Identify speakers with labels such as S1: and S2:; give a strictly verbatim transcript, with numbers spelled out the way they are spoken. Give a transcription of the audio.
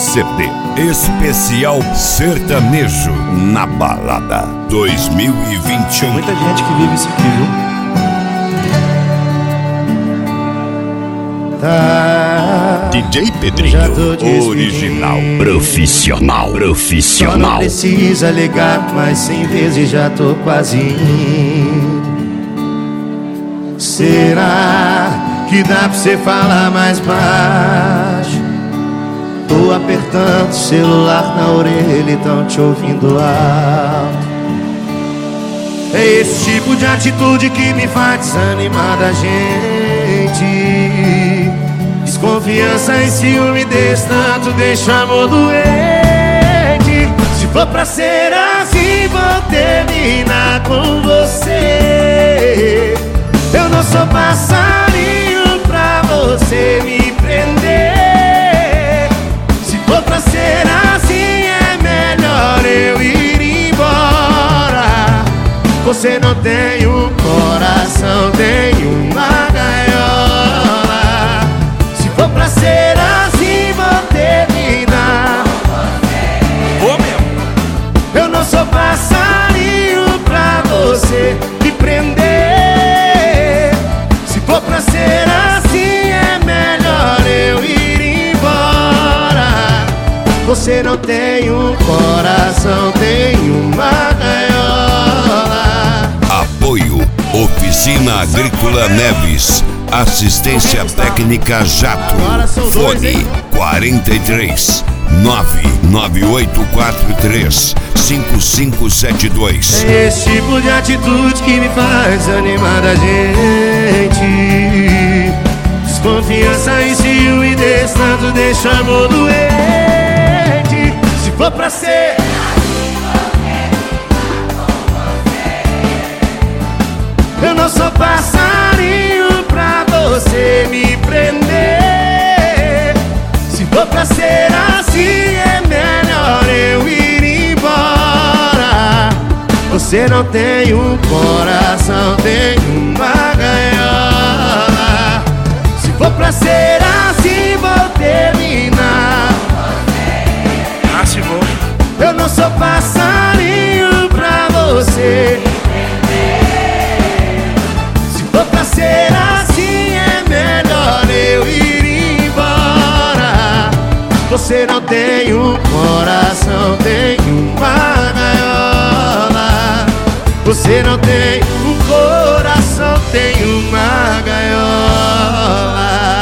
S1: C D especial sertanejo na balada dois mil e vinte e um.
S2: Tem muita gente que vive isso aqui, viu?
S1: Tá. D J Pedrinho, original, profissional, profissional.
S2: Só não precisa ligar, mas cem vezes já tô quase indo. Será que dá pra você falar mais baixo? Tô apertando o celular na orelha e tão te ouvindo alto. É esse tipo de atitude que me faz desanimar da gente. Desconfiança e ciúme desse tanto deixa amor doente. Se for pra ser assim, vou terminar com você. Eu não sou passarinho pra você me prender. Se for pra ser assim, é melhor eu ir embora. Você não tem um coração, tem uma gaiola. Se for pra ser assim, vou terminar.
S1: Vou mesmo.
S2: Eu não sou passarinho pra você me prender. Se for pra ser assim, é melhor eu ir embora. Você não tem um coração, tem uma gaiola.
S1: Apoio Oficina Agrícola Neves. Assistência técnica Jato. Fone quarenta e três, nove nove oito quatro três, cinco cinco sete dois.
S2: É esse tipo de atitude que me faz animar da gente. Desconfiança e ciúme desse tanto deixa amor doente. Se for pra ser eu não sou passarinho pra você me prender. Se for pra ser assim, é melhor eu ir embora. Você não tem um coração, tem uma gaiola. Se for pra ser assim, vou terminar.
S1: Ah, se vou.
S2: Eu não sou passarinho pra você. Pra ser assim é melhor eu ir embora. Você não tem um coração, tem uma gaiola. Você não tem um coração, tem uma gaiola.